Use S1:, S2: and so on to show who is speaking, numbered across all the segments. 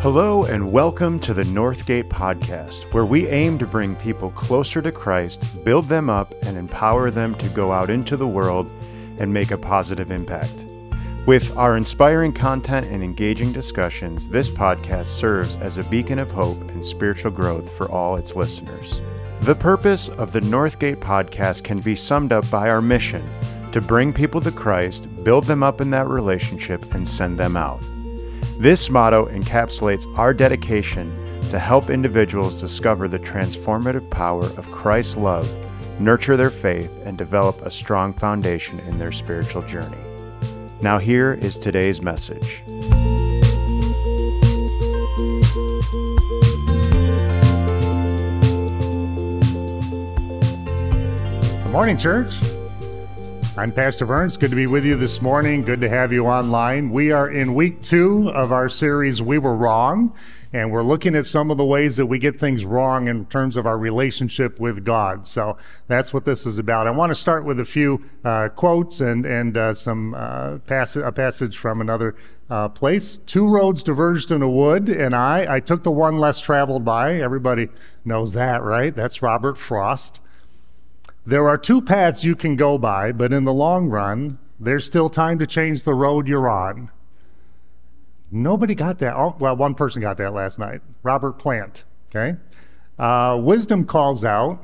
S1: Hello and welcome to the Northgate Podcast, where we aim to bring people closer to Christ, build them up, and empower them to go out into the world and make a positive impact. With our inspiring content and engaging discussions, this podcast serves as a beacon of hope and spiritual growth for all its listeners. The purpose of the Northgate Podcast can be summed up by our mission to bring people to Christ, build them up in that relationship, and send them out. This motto encapsulates our dedication to help individuals discover the transformative power of Christ's love, nurture their faith, and develop a strong foundation in their spiritual journey. Now here is today's message.
S2: Good morning, church. I'm Pastor Vern. It's good to be with you this morning. Good to have you online. We are in week 2 of our series, We Were Wrong, and we're looking at some of the ways that we get things wrong in terms of our relationship with God. So that's what this is about. I want to start with a few quotes and a passage from another place. 2 roads diverged in a wood, and I took the one less traveled by. Everybody knows that, right? That's Robert Frost. There are 2 paths you can go by, but in the long run, there's still time to change the road you're on. Nobody got that. Oh, well, one person got that last night. Robert Plant, okay? Wisdom calls out,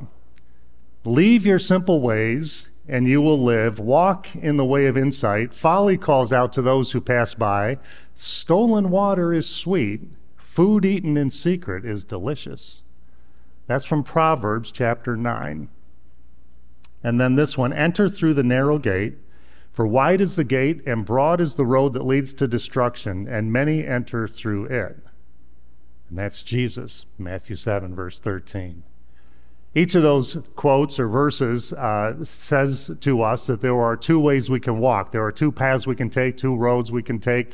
S2: leave your simple ways and you will live. Walk in the way of insight. Folly calls out to those who pass by. Stolen water is sweet. Food eaten in secret is delicious. That's from Proverbs chapter 9. And then this one, enter through the narrow gate, for wide is the gate and broad is the road that leads to destruction, and many enter through it. And that's Jesus, Matthew 7, verse 13. Each of those quotes or verses says to us that there are 2 ways we can walk. There are 2 paths we can take, 2 roads we can take,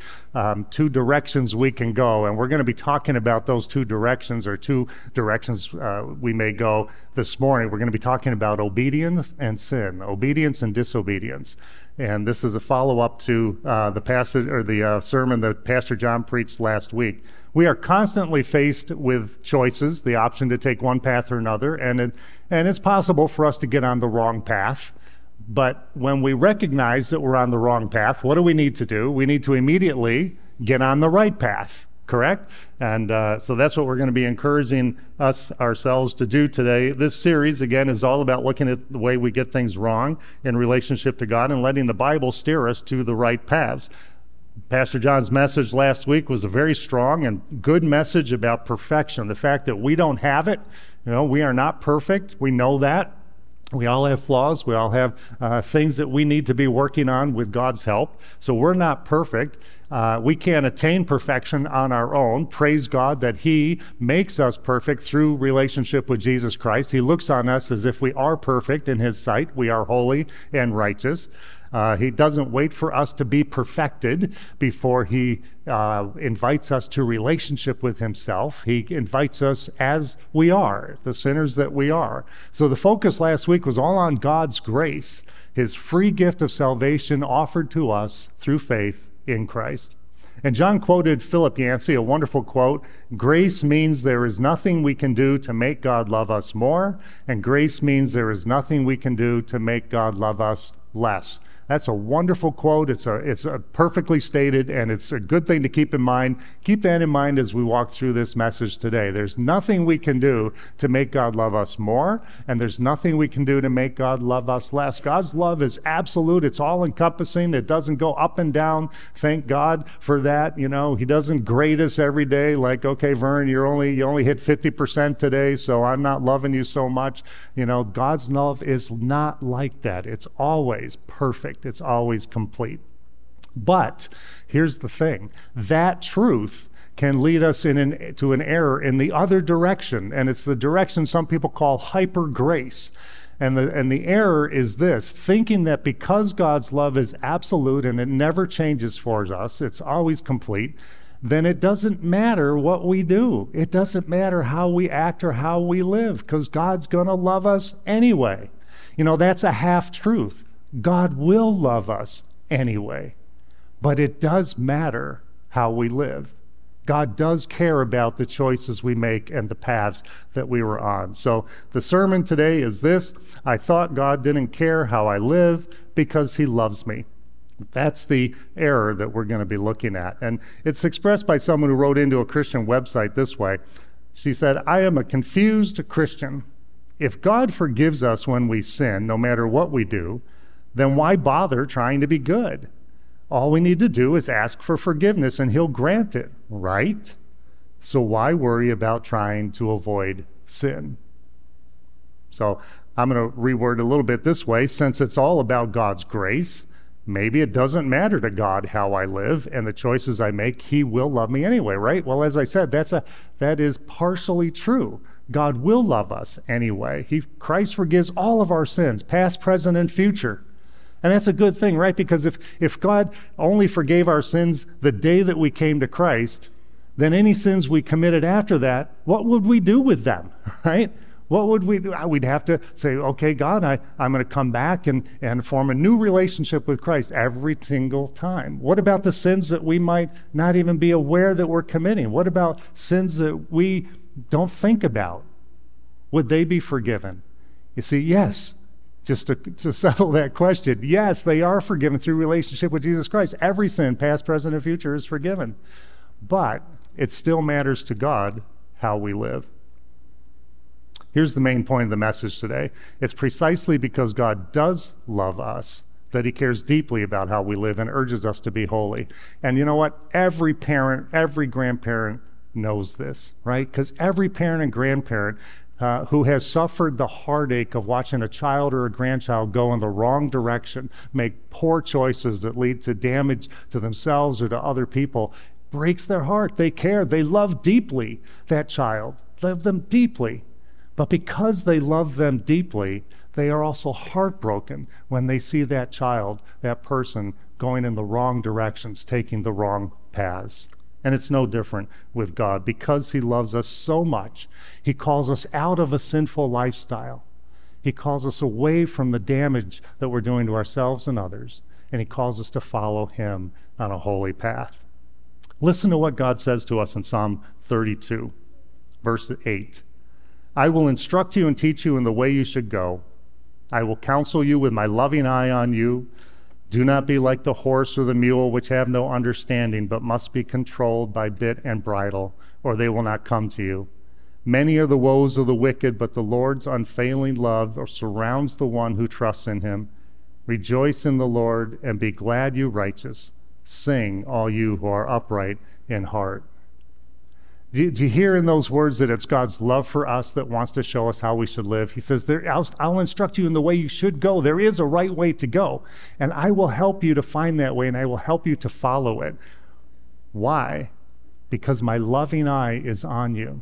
S2: 2 directions we can go. And we're going to be talking about those 2 directions or 2 directions we may go this morning. We're going to be talking about obedience and sin, obedience and disobedience. And this is a follow-up to the passage or the sermon that Pastor John preached last week. We are constantly faced with choices, the option to take one path or another, and it's possible for us to get on the wrong path. But when we recognize that we're on the wrong path, what do we need to do? We need to immediately get on the right path, correct? And so that's what we're going to be encouraging ourselves to do today. This series, again, is all about looking at the way we get things wrong in relationship to God and letting the Bible steer us to the right paths. Pastor John's message last week was a very strong and good message about perfection. The fact that we don't have it, we are not perfect. We know that. We all have flaws. We all have things that we need to be working on with God's help. So we're not perfect. We can't attain perfection on our own. Praise God that He makes us perfect through relationship with Jesus Christ. He looks on us as if we are perfect in His sight. We are holy and righteous. He doesn't wait for us to be perfected before He invites us to relationship with Himself. He invites us as we are, the sinners that we are. So the focus last week was all on God's grace, His free gift of salvation offered to us through faith in Christ. And John quoted Philip Yancey, a wonderful quote, grace means there is nothing we can do to make God love us more, and grace means there is nothing we can do to make God love us less. That's a wonderful quote. It's a perfectly stated, and it's a good thing to keep in mind. Keep that in mind as we walk through this message today. There's nothing we can do to make God love us more, and there's nothing we can do to make God love us less. God's love is absolute. It's all-encompassing. It doesn't go up and down. Thank God for that. He doesn't grade us every day like, okay, Vern, you only hit 50% today, so I'm not loving you so much. God's love is not like that. It's always perfect. It's always complete. But here's the thing. That truth can lead us to an error in the other direction, and it's the direction some people call hyper grace. And the error is this, thinking that because God's love is absolute and it never changes for us, it's always complete, then it doesn't matter what we do. It doesn't matter how we act or how we live, because God's going to love us anyway. That's a half-truth. God will love us anyway, but it does matter how we live. God does care about the choices we make and the paths that we were on. So the sermon today is this: I thought God didn't care how I live because he loves me. That's the error that we're going to be looking at. And it's expressed by someone who wrote into a Christian website this way. She said, I am a confused Christian. If God forgives us when we sin, no matter what we do, then why bother trying to be good? All we need to do is ask for forgiveness and he'll grant it, right? So why worry about trying to avoid sin? So I'm going to reword a little bit this way. Since it's all about God's grace, maybe it doesn't matter to God how I live and the choices I make. He will love me anyway, right? Well, as I said, that is partially true. God will love us anyway. Christ forgives all of our sins, past, present, and future. And that's a good thing, right? Because if God only forgave our sins the day that we came to Christ, then any sins we committed after that, what would we do with them, right? What would we do? We'd have to say, okay, God, I'm going to come back and form a new relationship with Christ every single time. What about the sins that we might not even be aware that we're committing? What about sins that we don't think about? Would they be forgiven? You see, yes. Just to settle that question, yes, they are forgiven through relationship with Jesus Christ. Every sin, past, present, and future, is forgiven. But it still matters to God how we live. Here's the main point of the message today. It's precisely because God does love us that he cares deeply about how we live and urges us to be holy. And you know what? Every parent, every grandparent knows this, right? Because every parent and grandparent who has suffered the heartache of watching a child or a grandchild go in the wrong direction, make poor choices that lead to damage to themselves or to other people, breaks their heart. They care. They love deeply that child, love them deeply. But because they love them deeply, they are also heartbroken when they see that child, that person, going in the wrong directions, taking the wrong paths. And it's no different with God. Because he loves us so much, he calls us out of a sinful lifestyle. He calls us away from the damage that we're doing to ourselves and others. And he calls us to follow him on a holy path. Listen to what God says to us in Psalm 32, verse 8. I will instruct you and teach you in the way you should go. I will counsel you with my loving eye on you. Do not be like the horse or the mule, which have no understanding, but must be controlled by bit and bridle, or they will not come to you. Many are the woes of the wicked, but the Lord's unfailing love surrounds the one who trusts in him. Rejoice in the Lord and be glad, you righteous. Sing, all you who are upright in heart. Do you hear in those words that it's God's love for us that wants to show us how we should live? He says, I'll instruct you in the way you should go. There is a right way to go, and I will help you to find that way, and I will help you to follow it. Why? Because my loving eye is on you.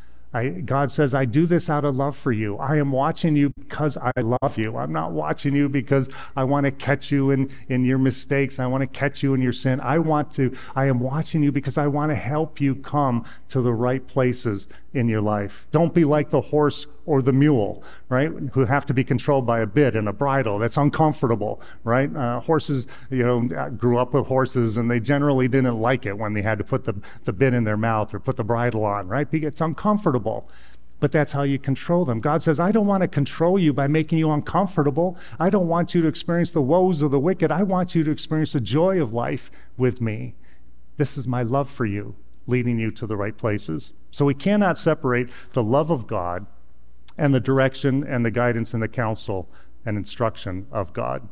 S2: God says, I do this out of love for you. I am watching you because I love you. I'm not watching you because I want to catch you in your mistakes. I want to catch you in your sin. I am watching you because I want to help you come to the right places in your life. Don't be like the horse or the mule, right? Who have to be controlled by a bit and a bridle. That's uncomfortable, right? Horses, grew up with horses and they generally didn't like it when they had to put the bit in their mouth or put the bridle on, right? It's uncomfortable. But that's how you control them. God says, I don't want to control you by making you uncomfortable. I don't want you to experience the woes of the wicked. I want you to experience the joy of life with me. This is my love for you, leading you to the right places. So we cannot separate the love of God and the direction and the guidance and the counsel and instruction of God.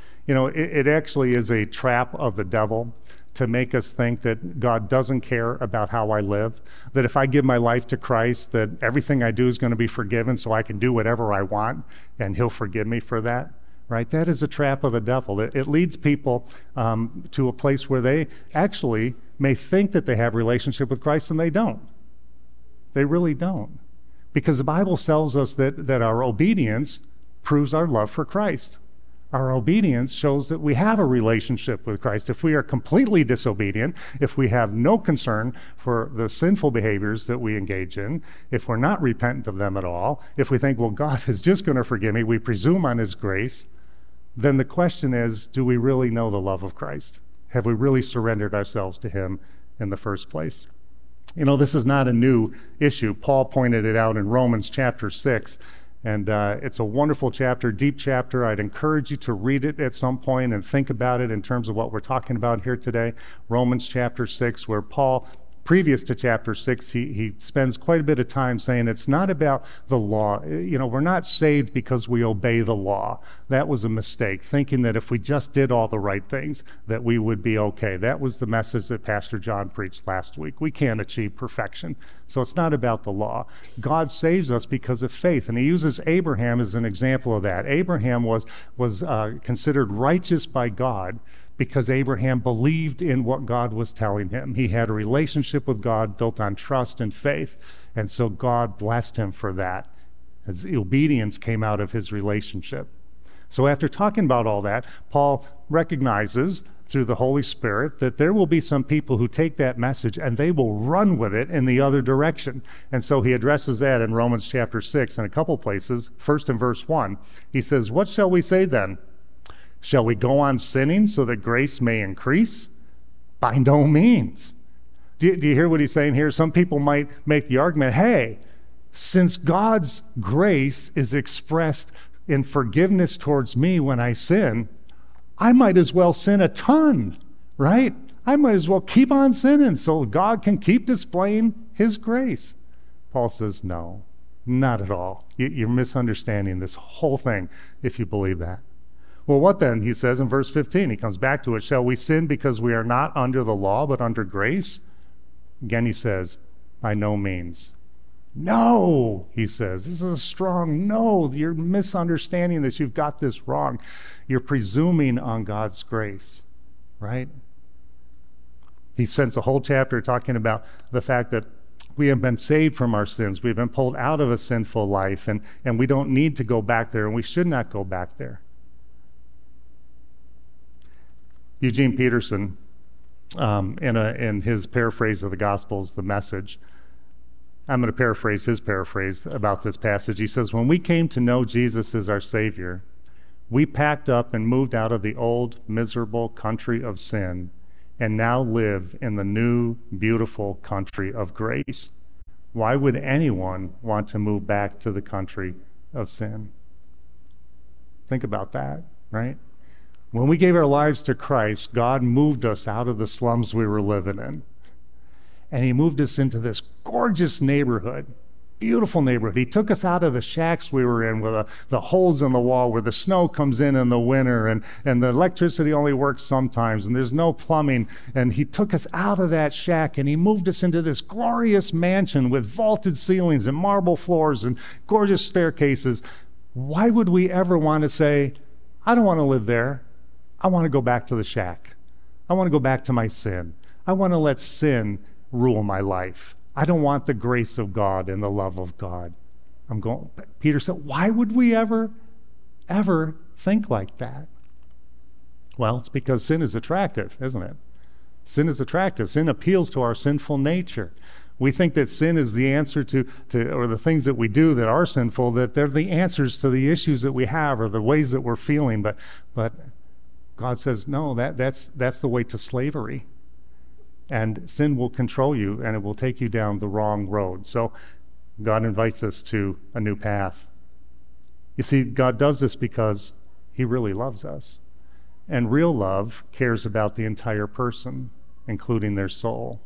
S2: It actually is a trap of the devil to make us think that God doesn't care about how I live, that if I give my life to Christ, that everything I do is going to be forgiven so I can do whatever I want and he'll forgive me for that, right? That is a trap of the devil. It leads people to a place where they actually may think that they have a relationship with Christ and they don't. They really don't. Because the Bible tells us that our obedience proves our love for Christ. Our obedience shows that we have a relationship with Christ. If we are completely disobedient, if we have no concern for the sinful behaviors that we engage in, if we're not repentant of them at all, if we think, well, God is just going to forgive me, we presume on his grace, then the question is, do we really know the love of Christ? Have we really surrendered ourselves to him in the first place? This is not a new issue. Paul pointed it out in Romans chapter 6, and it's a wonderful chapter, deep chapter. I'd encourage you to read it at some point and think about it in terms of what we're talking about here today. Romans chapter 6, where Paul, previous to chapter 6, he spends quite a bit of time saying it's not about the law. We're not saved because we obey the law. That was a mistake, thinking that if we just did all the right things, that we would be okay. That was the message that Pastor John preached last week. We can't achieve perfection. So it's not about the law. God saves us because of faith, and he uses Abraham as an example of that. Abraham was considered righteous by God because Abraham believed in what God was telling him. He had a relationship with God built on trust and faith, and so God blessed him for that. His obedience came out of his relationship. So after talking about all that, Paul recognizes through the Holy Spirit that there will be some people who take that message and they will run with it in the other direction. And so he addresses that in Romans chapter 6 in a couple places. First in verse 1, he says, "What shall we say then? Shall we go on sinning so that grace may increase? By no means." Do you hear what he's saying here? Some people might make the argument, hey, since God's grace is expressed in forgiveness towards me when I sin, I might as well sin a ton, right? I might as well keep on sinning so God can keep displaying his grace. Paul says, no, not at all. You're misunderstanding this whole thing if you believe that. Well, what then? He says in verse 15, he comes back to it. Shall we sin because we are not under the law, but under grace? Again, he says, by no means. No, he says. This is a strong no. You're misunderstanding this. You've got this wrong. You're presuming on God's grace, right? He spends a whole chapter talking about the fact that we have been saved from our sins. We've been pulled out of a sinful life, and we don't need to go back there, and we should not go back there. Eugene Peterson, in his paraphrase of the Gospels, The Message, I'm going to paraphrase his paraphrase about this passage. He says, when we came to know Jesus as our Savior, we packed up and moved out of the old, miserable country of sin and now live in the new, beautiful country of grace. Why would anyone want to move back to the country of sin? Think about that, right? When we gave our lives to Christ, God moved us out of the slums we were living in. And he moved us into this gorgeous neighborhood, beautiful neighborhood. He took us out of the shacks we were in with the holes in the wall where the snow comes in the winter and the electricity only works sometimes and there's no plumbing. And he took us out of that shack and he moved us into this glorious mansion with vaulted ceilings and marble floors and gorgeous staircases. Why would we ever want to say, I don't want to live there. I want to go back to the shack. I want to go back to my sin. I want to let sin rule my life. I don't want the grace of God and the love of God. Peter said, why would we ever think like that? Well, it's because sin is attractive, isn't it? Sin is attractive. Sin appeals to our sinful nature. We think that sin is the answer to or the things that we do that are sinful, that they're the answers to the issues that we have or the ways that we're feeling. But God says, no, that's the way to slavery. And sin will control you, and it will take you down the wrong road. So God invites us to a new path. You see, God does this because he really loves us. And real love cares about the entire person, including their soul.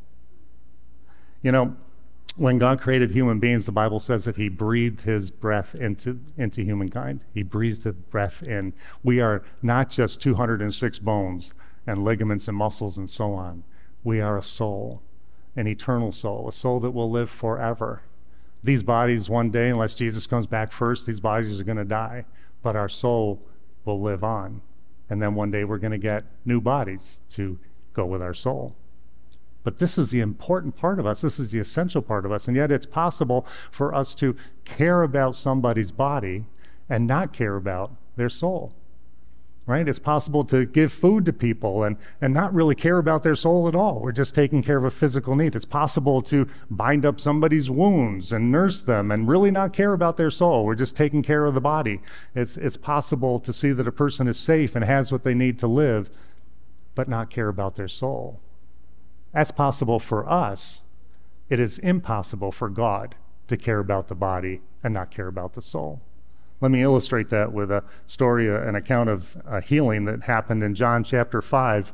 S2: You know, when God created human beings, the Bible says that he breathed his breath into humankind. He breathed his breath in. We are not just 206 bones and ligaments and muscles and so on. We are a soul, an eternal soul, a soul that will live forever. These bodies one day, unless Jesus comes back first, these bodies are going to die, but our soul will live on. And then one day we're going to get new bodies to go with our soul. But this is the important part of us. This is the essential part of us. And yet it's possible for us to care about somebody's body and not care about their soul, right? It's possible to give food to people and not really care about their soul at all. We're just taking care of a physical need. It's possible to bind up somebody's wounds and nurse them and really not care about their soul. We're just taking care of the body. It's possible to see that a person is safe and has what they need to live, but not care about their soul. That's possible for us, It is impossible for God to care about the body and not care about the soul. Let me illustrate that with a story, an account of a healing that happened in John chapter 5.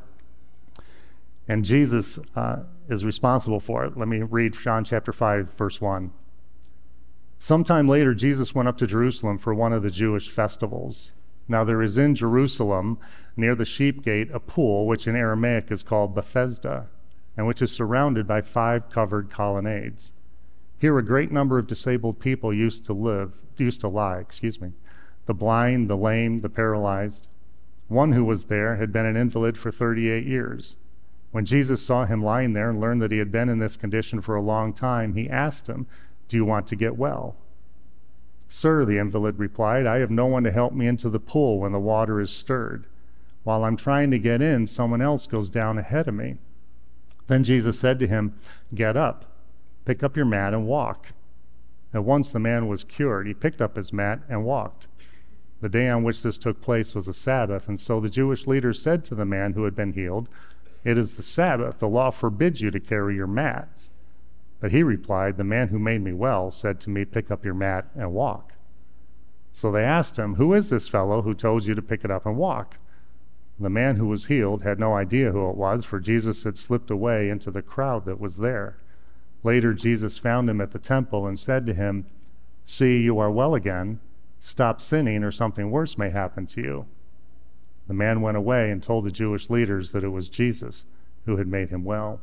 S2: And Jesus is responsible for it. Let me read John chapter 5, verse 1. Sometime later, Jesus went up to Jerusalem for one of the Jewish festivals. Now there is in Jerusalem, near the sheep gate, a pool, which in Aramaic is called Bethesda, and which is surrounded by 5 covered colonnades. Here a great number of disabled people used to lie, the blind, the lame, the paralyzed. One who was there had been an invalid for 38 years. When Jesus saw him lying there and learned that he had been in this condition for a long time, he asked him, "Do you want to get well?" "Sir," the invalid replied, "I have no one to help me into the pool when the water is stirred. While I'm trying to get in, someone else goes down ahead of me." Then Jesus said to him, "Get up, pick up your mat and walk." At once the man was cured. He picked up his mat and walked. The day on which this took place was a Sabbath, and so the Jewish leaders said to the man who had been healed, "It is the Sabbath. The law forbids you to carry your mat." But he replied, "The man who made me well said to me, 'Pick up your mat and walk.'" So they asked him, "Who is this fellow who told you to pick it up and walk?" The man who was healed had no idea who it was, for Jesus had slipped away into the crowd that was there. Later, Jesus found him at the temple and said to him, "See, you are well again. Stop sinning, or something worse may happen to you." The man went away and told the Jewish leaders that it was Jesus who had made him well.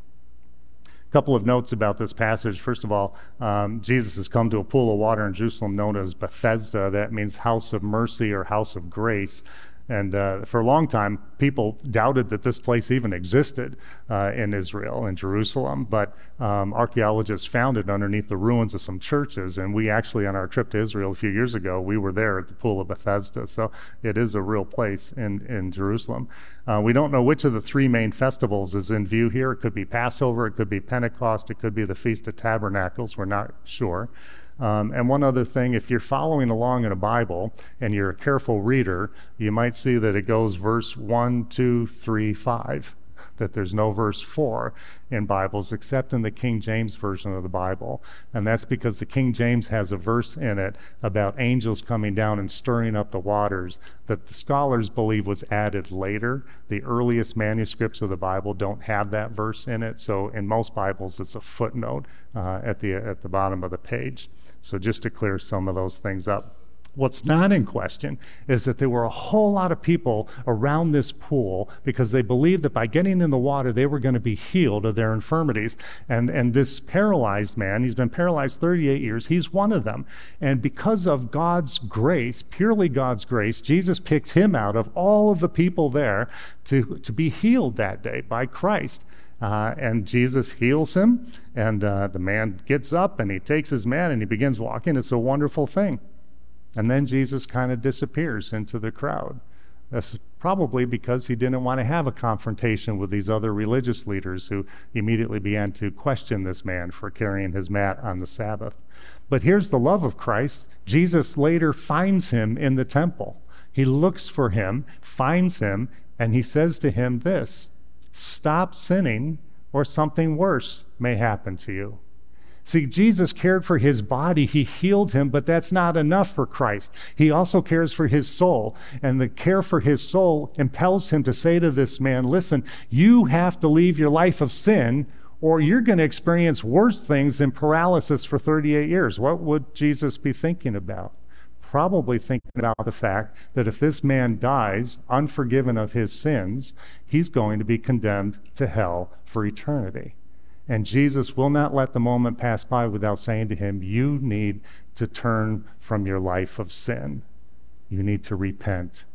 S2: A couple of notes about this passage. First of all, Jesus has come to a pool of water in Jerusalem known as Bethesda. That means house of mercy or house of grace. And for a long time, people doubted that this place even existed in Israel, in Jerusalem. But archaeologists found it underneath the ruins of some churches. And we actually, on our trip to Israel a few years ago, we were there at the Pool of Bethesda. So it is a real place in Jerusalem. We don't know which of the 3 main festivals is in view here. It could be Passover, it could be Pentecost, it could be the Feast of Tabernacles. We're not sure. And one other thing, if you're following along in a Bible and you're a careful reader, you might see that it goes verse 1, 2, 3, 5, that there's no verse 4 in Bibles except in the King James Version of the Bible. And that's because the King James has a verse in it about angels coming down and stirring up the waters that the scholars believe was added later. The earliest manuscripts of the Bible don't have that verse in it. So in most Bibles, it's a footnote at the bottom of the page. So just to clear some of those things up. What's not in question is that there were a whole lot of people around this pool because they believed that by getting in the water, they were going to be healed of their infirmities. And this paralyzed man, he's been paralyzed 38 years, he's one of them. And because of God's grace, purely God's grace, Jesus picks him out of all of the people there to be healed that day by Christ. And Jesus heals him, and the man gets up and he takes his mat and he begins walking. It's a wonderful thing. And then Jesus kind of disappears into the crowd. That's probably because he didn't want to have a confrontation with these other religious leaders who immediately began to question this man for carrying his mat on the Sabbath. But here's the love of Christ. Jesus later finds him in the temple. He looks for him, finds him, and he says to him this, "Stop sinning, or something worse may happen to you." See, Jesus cared for his body. He healed him, but that's not enough for Christ. He also cares for his soul, and the care for his soul impels him to say to this man, "Listen, you have to leave your life of sin, or you're going to experience worse things than paralysis for 38 years. What would Jesus be thinking about? Probably thinking about the fact that if this man dies unforgiven of his sins, he's going to be condemned to hell for eternity. And Jesus will not let the moment pass by without saying to him, you need to turn from your life of sin. You need to repent.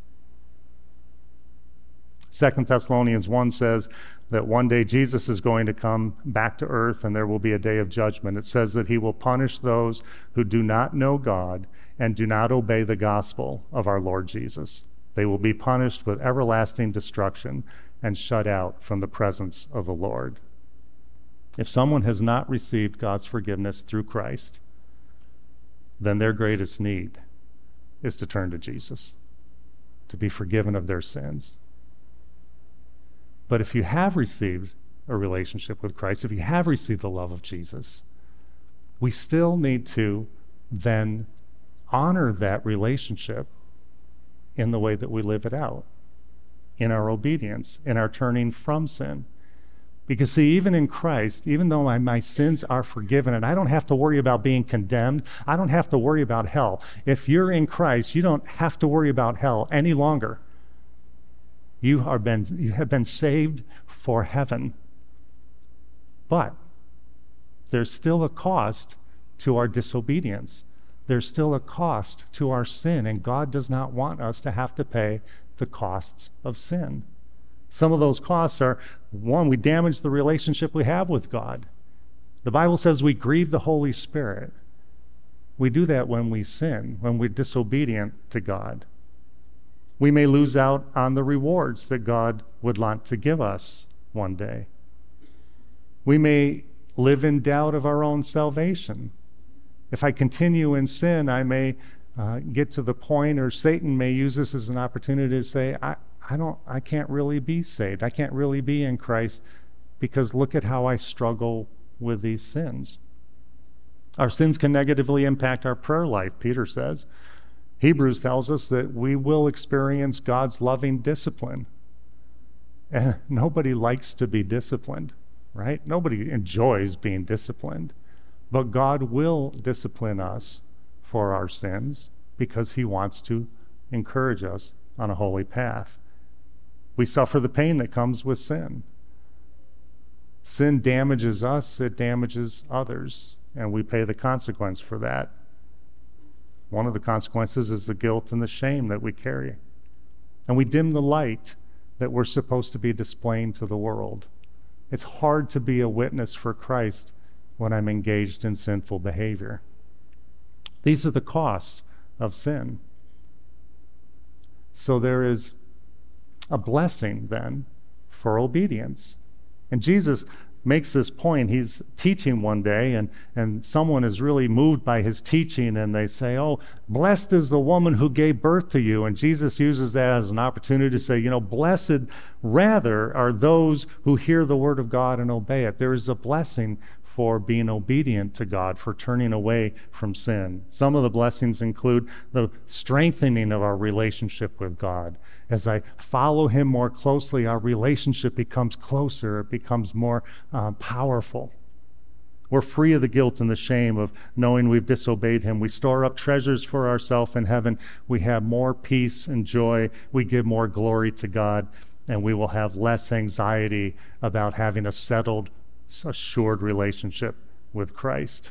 S2: 2 Thessalonians 1 says that one day Jesus is going to come back to earth and there will be a day of judgment. It says that he will punish those who do not know God and do not obey the gospel of our Lord Jesus. They will be punished with everlasting destruction and shut out from the presence of the Lord. If someone has not received God's forgiveness through Christ, then their greatest need is to turn to Jesus, to be forgiven of their sins. But if you have received a relationship with Christ, if you have received the love of Jesus, we still need to then honor that relationship in the way that we live it out, in our obedience, in our turning from sin. Because see, even in Christ, even though my sins are forgiven and I don't have to worry about being condemned, I don't have to worry about hell. If you're in Christ, you don't have to worry about hell any longer. You have been saved for heaven. But there's still a cost to our disobedience. There's still a cost to our sin, and God does not want us to have to pay the costs of sin. Some of those costs are, one, we damage the relationship we have with God. The Bible says we grieve the Holy Spirit. We do that when we sin, when we're disobedient to God. We may lose out on the rewards that God would want to give us one day. We may live in doubt of our own salvation. If I continue in sin, I may get to the point, or Satan may use this as an opportunity to say, I can't really be saved. I can't really be in Christ because look at how I struggle with these sins. Our sins can negatively impact our prayer life, Peter says. Hebrews tells us that we will experience God's loving discipline. And nobody likes to be disciplined, right? Nobody enjoys being disciplined. But God will discipline us for our sins because he wants to encourage us on a holy path. We suffer the pain that comes with sin. Sin damages us, it damages others, and we pay the consequence for that. One of the consequences is the guilt and the shame that we carry. And we dim the light that we're supposed to be displaying to the world. It's hard to be a witness for Christ when I'm engaged in sinful behavior. These are the costs of sin. So there is a blessing then for obedience. And Jesus makes this point. He's teaching one day, and someone is really moved by his teaching, and they say, oh, blessed is the woman who gave birth to you. And Jesus uses that as an opportunity to say, blessed rather are those who hear the word of God and obey it. There is a blessing for being obedient to God, for turning away from sin. Some of the blessings include the strengthening of our relationship with God. As I follow him more closely, our relationship becomes closer, it becomes more powerful. We're free of the guilt and the shame of knowing we've disobeyed him. We store up treasures for ourselves in heaven. We have more peace and joy. We give more glory to God, and we will have less anxiety about having a settled, assured relationship with Christ.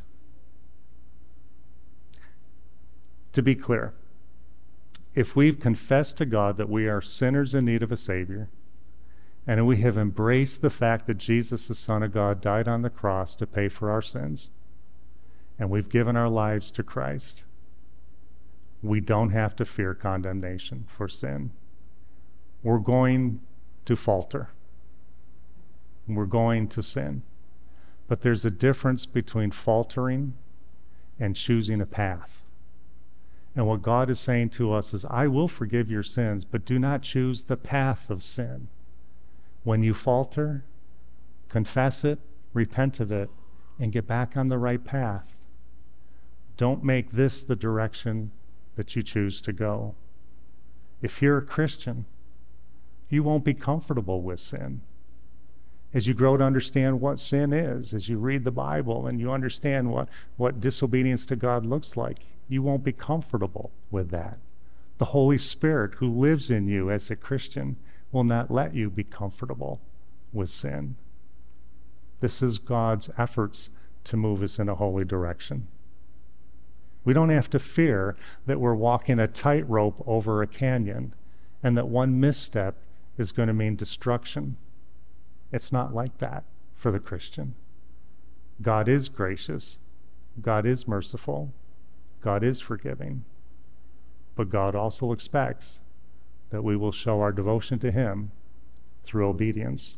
S2: To be clear, if we've confessed to God that we are sinners in need of a Savior, and we have embraced the fact that Jesus, the Son of God, died on the cross to pay for our sins, and we've given our lives to Christ, we don't have to fear condemnation for sin. We're going to falter. We're going to sin. But there's a difference between faltering and choosing a path. And what God is saying to us is, I will forgive your sins, but do not choose the path of sin. When you falter, confess it, repent of it, and get back on the right path. Don't make this the direction that you choose to go. If you're a Christian, you won't be comfortable with sin. As you grow to understand what sin is, as you read the Bible and you understand what disobedience to God looks like, you won't be comfortable with that. The Holy Spirit who lives in you as a Christian will not let you be comfortable with sin. This is God's efforts to move us in a holy direction. We don't have to fear that we're walking a tightrope over a canyon and that one misstep is going to mean destruction. It's not like that for the Christian. God is gracious. God is merciful. God is forgiving. But God also expects that we will show our devotion to him through obedience.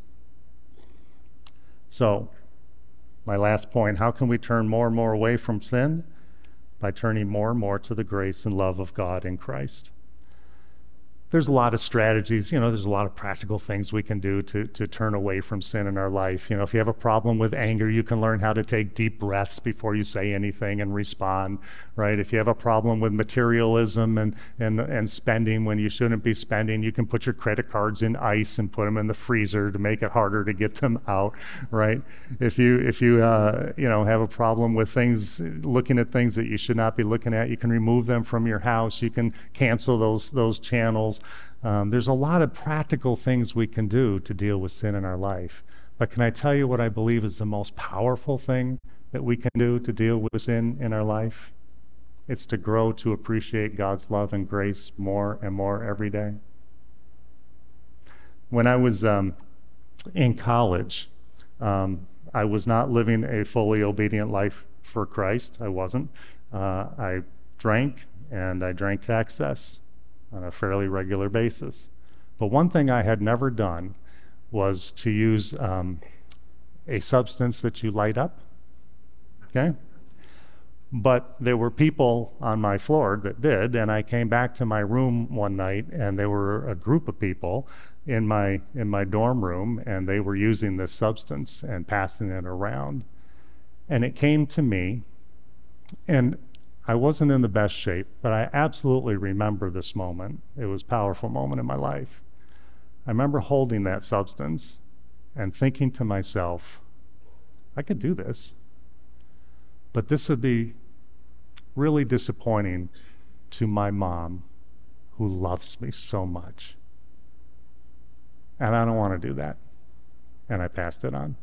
S2: So, my last point, how can we turn more and more away from sin? By turning more and more to the grace and love of God in Christ. There's a lot of strategies, there's a lot of practical things we can do to turn away from sin in our life. If you have a problem with anger, you can learn how to take deep breaths before you say anything and respond, right? If you have a problem with materialism and spending when you shouldn't be spending, you can put your credit cards in ice and put them in the freezer to make it harder to get them out, right? If you have a problem with things, looking at things that you should not be looking at, you can remove them from your house. You can cancel those channels. There's a lot of practical things we can do to deal with sin in our life. But can I tell you what I believe is the most powerful thing that we can do to deal with sin in our life? It's to grow to appreciate God's love and grace more and more every day. When I was in college, I was not living a fully obedient life for Christ. I wasn't. I drank, and I drank to excess on a fairly regular basis. But one thing I had never done was to use a substance that you light up, okay? But there were people on my floor that did, and I came back to my room one night, and there were a group of people in my dorm room, and they were using this substance and passing it around. And it came to me, and I wasn't in the best shape, but I absolutely remember this moment. It was a powerful moment in my life. I remember holding that substance and thinking to myself, I could do this, but this would be really disappointing to my mom, who loves me so much. And I don't want to do that. And I passed it on.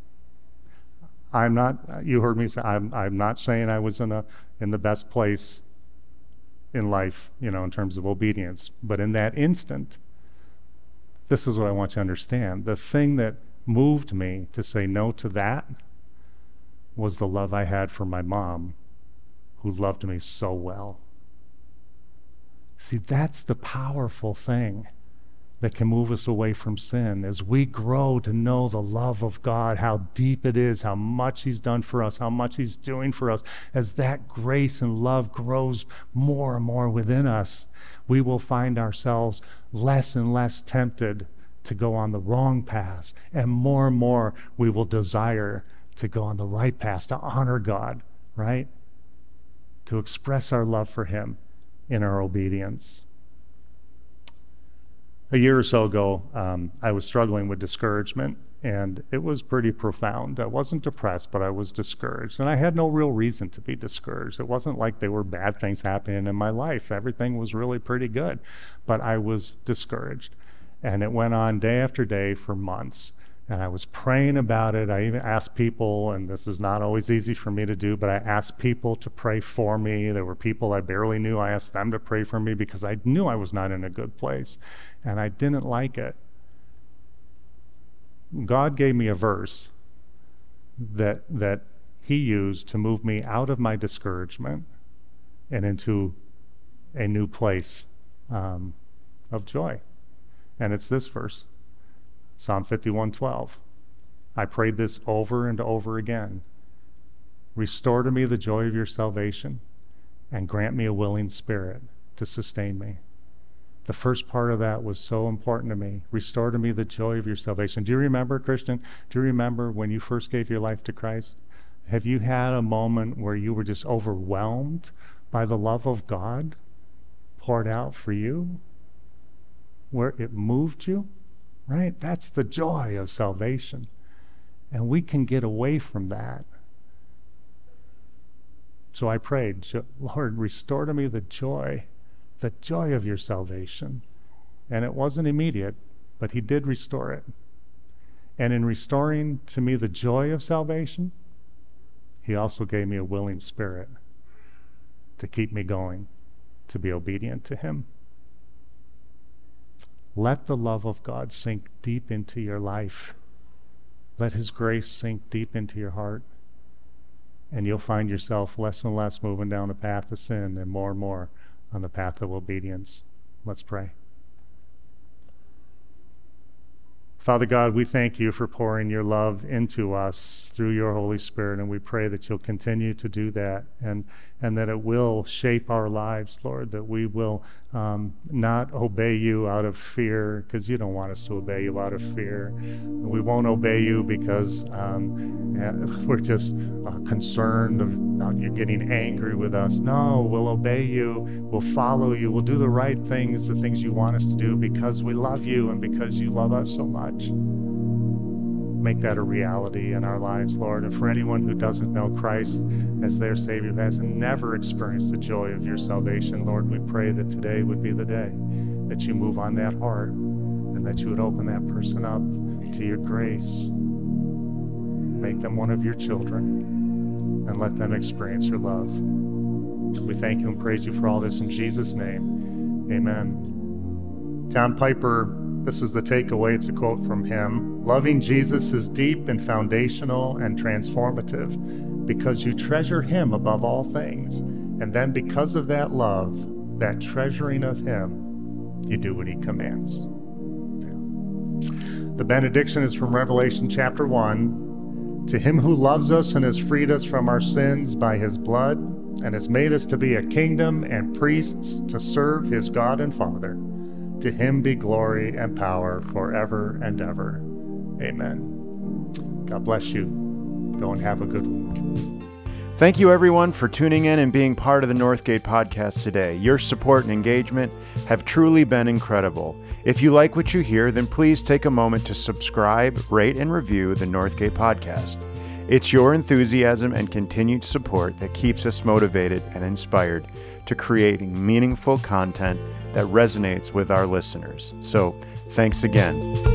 S2: You heard me say, I'm not saying I was in the best place in life, in terms of obedience. But in that instant, this is what I want you to understand. The thing that moved me to say no to that was the love I had for my mom, who loved me so well. See, that's the powerful thing that can move us away from sin as we grow to know the love of God, how deep it is, how much He's done for us, how much He's doing for us. As that grace and love grows more and more within us, we will find ourselves less and less tempted to go on the wrong path, and more we will desire to go on the right path, to honor God, right? To express our love for Him in our obedience. A year or so ago, I was struggling with discouragement, and it was pretty profound. I wasn't depressed, but I was discouraged, and I had no real reason to be discouraged. It wasn't like there were bad things happening in my life. Everything was really pretty good, but I was discouraged, and it went on day after day for months. And I was praying about it. I even asked people, and this is not always easy for me to do, but I asked people to pray for me. There were people I barely knew. I asked them to pray for me because I knew I was not in a good place, and I didn't like it. God gave me a verse that He used to move me out of my discouragement and into a new place of joy. And it's this verse. Psalm 51:12. I prayed this over and over again. Restore to me the joy of your salvation and grant me a willing spirit to sustain me. The first part of that was so important to me. Restore to me the joy of your salvation. Do you remember, Christian? Do you remember when you first gave your life to Christ? Have you had a moment where you were just overwhelmed by the love of God poured out for you? Where it moved you? Right? That's the joy of salvation. And we can get away from that. So I prayed, Lord, restore to me the joy of your salvation. And it wasn't immediate, but He did restore it. And in restoring to me the joy of salvation, He also gave me a willing spirit to keep me going, to be obedient to Him. Let the love of God sink deep into your life. Let His grace sink deep into your heart. And you'll find yourself less and less moving down the path of sin and more on the path of obedience. Let's pray. Father God, we thank you for pouring your love into us through your Holy Spirit, and we pray that you'll continue to do that, and that it will shape our lives, Lord, that we will not obey you out of fear, because you don't want us to obey you out of fear. We won't obey you because we're just concerned about you getting angry with us. No, we'll obey you, we'll follow you, we'll do the right things, the things you want us to do, because we love you and because you love us so much. Make that a reality in our lives, Lord. And for anyone who doesn't know Christ as their Savior, who has never experienced the joy of your salvation, Lord, we pray that today would be the day that you move on that heart and that you would open that person up to your grace. Make them one of your children and let them experience your love. We thank you and praise you for all this in Jesus' name. Amen. John Piper, this is the takeaway. It's a quote from him. Loving Jesus is deep and foundational and transformative because you treasure him above all things. And then because of that love, that treasuring of him, you do what he commands. The benediction is from Revelation chapter 1. To him who loves us and has freed us from our sins by his blood and has made us to be a kingdom and priests to serve his God and Father, to him be glory and power forever and ever. Amen. God bless you. Go and have a good week.
S1: Thank you, everyone, for tuning in and being part of the Northgate podcast today. Your support and engagement have truly been incredible. If you like what you hear, then please take a moment to subscribe, rate, and review the Northgate podcast. It's your enthusiasm and continued support that keeps us motivated and inspired to creating meaningful content that resonates with our listeners. So, thanks again.